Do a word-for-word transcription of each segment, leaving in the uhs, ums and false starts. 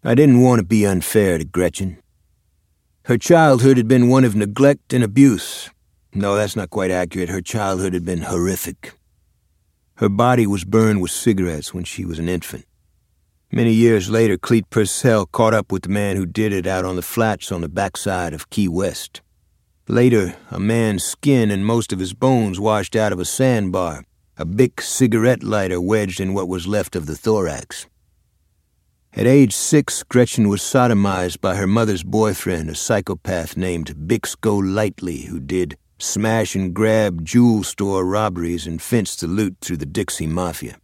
I didn't want to be unfair to Gretchen. Her childhood had been one of neglect and abuse. No, that's not quite accurate. Her childhood had been horrific. Her body was burned with cigarettes when she was an infant. Many years later, Clete Purcell caught up with the man who did it out on the flats on the backside of Key West. Later, a man's skin and most of his bones washed out of a sandbar, a big cigarette lighter wedged in what was left of the thorax. At age six, Gretchen was sodomized by her mother's boyfriend, a psychopath named Bix Golightly, who did smash-and-grab jewel store robberies and fenced the loot through the Dixie Mafia.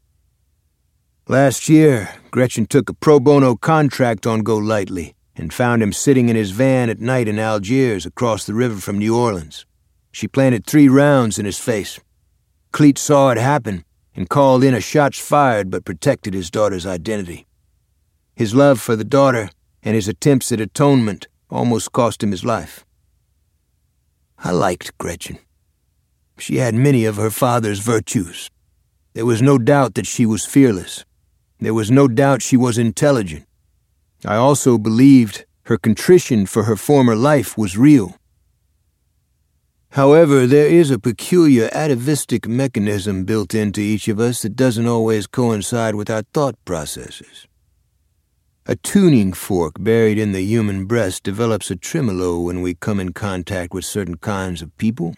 Last year, Gretchen took a pro bono contract on Golightly and found him sitting in his van at night in Algiers across the river from New Orleans. She planted three rounds in his face. Clete saw it happen and called in a shots fired but protected his daughter's identity. His love for the daughter and his attempts at atonement almost cost him his life. I liked Gretchen. She had many of her father's virtues. There was no doubt that she was fearless. There was no doubt she was intelligent. I also believed her contrition for her former life was real. However, there is a peculiar atavistic mechanism built into each of us that doesn't always coincide with our thought processes. A tuning fork buried in the human breast develops a tremolo when we come in contact with certain kinds of people.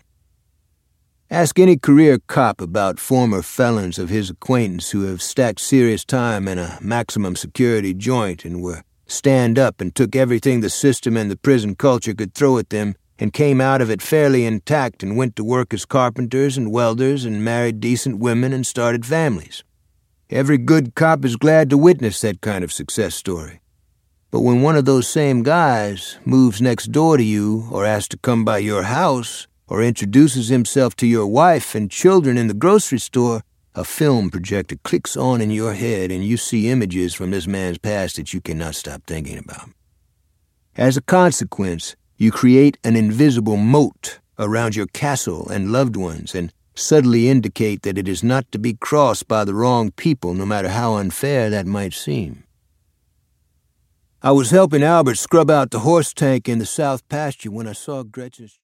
Ask any career cop about former felons of his acquaintance who have stacked serious time in a maximum security joint and were stand-up and took everything the system and the prison culture could throw at them and came out of it fairly intact and went to work as carpenters and welders and married decent women and started families. Every good cop is glad to witness that kind of success story. But when one of those same guys moves next door to you or asks to come by your house or introduces himself to your wife and children in the grocery store, a film projector clicks on in your head and you see images from this man's past that you cannot stop thinking about. As a consequence, you create an invisible moat around your castle and loved ones and subtly indicate that it is not to be crossed by the wrong people, no matter how unfair that might seem. I was helping Albert scrub out the horse tank in the south pasture when I saw Gretchen's